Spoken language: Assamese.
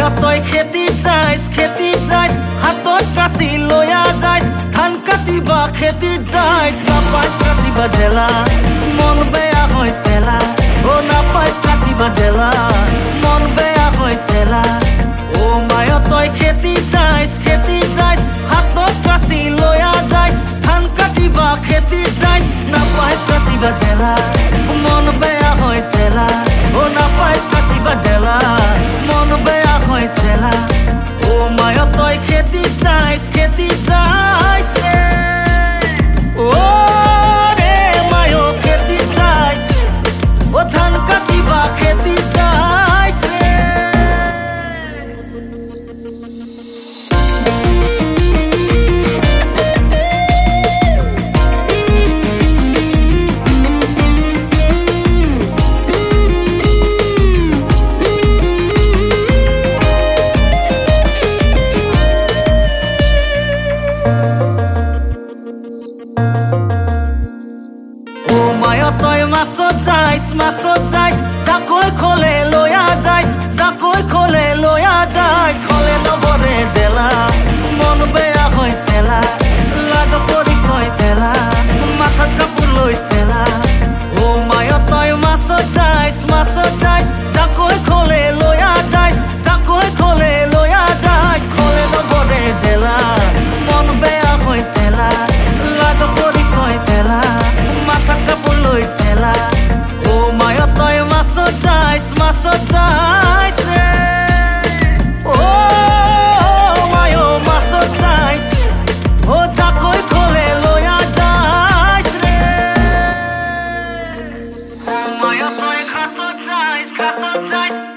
তই খেতি যাইছ হাতত কাচি লয়া যাইছ ধান কাটিবা খেতি যাইছ নাপাইছ কাটিবা জেলা মন বেয়া হৈছেলা ও নাপাইছ কাটিবা জেলা মন বেয়া হৈছেলা ও মায় তই খেতি যাইছ হাতত কাচি লয়া যাইছ ধান কাটিবা খেতি যাইছ নাপাইছ কাটিবা জেলা মন বেয়া হৈছেলা ও নাপাইছ কাটিবা জেলা মন বেয়া হৈছেলা ও মায় তই খেতি যাইছ রে ও রে মায় খেতি যাইছ ও ধান কাটিবা খেতি যাইছ রে তই মাছত যাইছ জাকৈ খোলে লয়া যাইছ খলে নবৰে জেলা মন বেয়া হৈছেলা লাজ কৰিছ তই জেলা মাথাত কাপোৰ লৈছেলা ও মায় তই মাছত যাইছ জাকৈ খোলে লয়া যাইছ খলে নবৰে জেলা মন বেয়া হৈছেলা লাজ কৰিছ তই জেলা মাথাত কাপোৰ লৈছেলা ও মায় তই মাছত যাইছ ৰে ও মায় মাছত যাইছ ও জাকৈ খোলে লয়া যাইছ ৰে ও মায় তই ঘাটত যাইছ